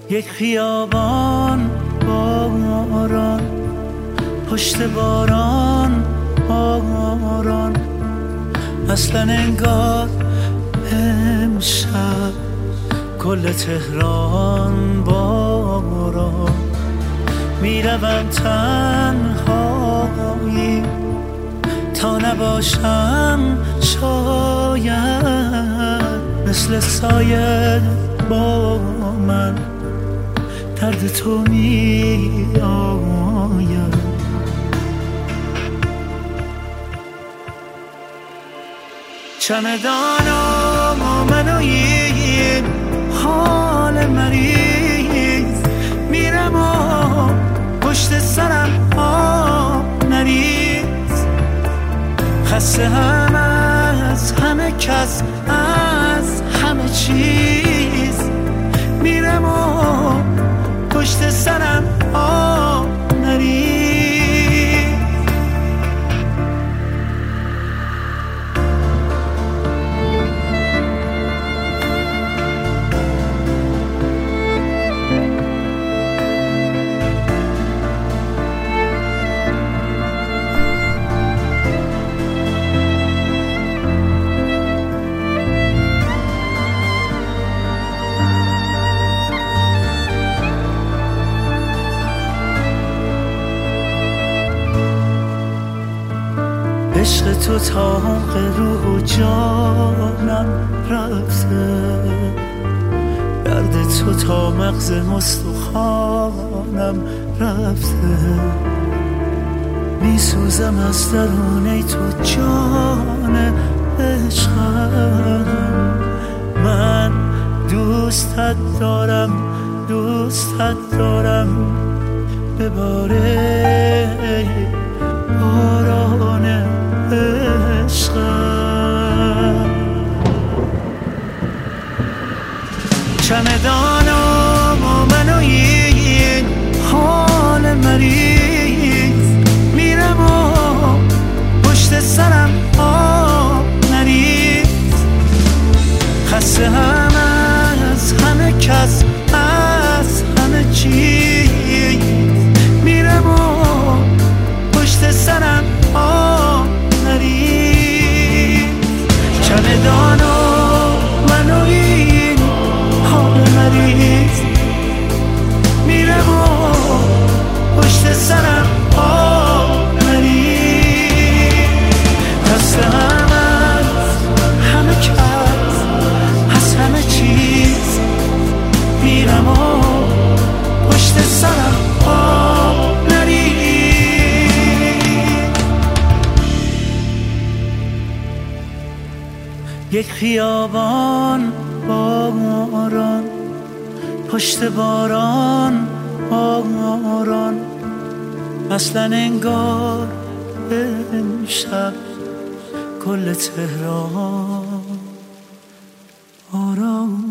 یک خیابان باران، پشت باران باران، اصلا انگار امشب کل تهران باران. میروم تنهایی تا نباشم شاید مثل سایه با من درد تو می آید. چمدانم و من و این حال مریض، میرم و پشت سرم نریز. خسته هم از همه کس، از همه چیز، میرم و پشت سرم نریز. عشق تو تا عمق روح و جانم رفته، درد تو تا مغز مستخوانم رفته. میسوزم از درونه تو جان عشقم، من دوستت دارم، دوستت دارم. بباره باران عشقم. چمدانم و من و این حال مریض، میرم و پشت سرم نریز. خسته هم از همه کس، از همه چیز، میرم و پشت سرم نریز. چمدان و من و این حال مریض، میرم و پشت سرم نریز. خسته هم از همه کس، از همه چیز، میرم و پشت سرم یک خیابان باران، پشت باران باران، اصلا انگار امشب کل تهران آرام.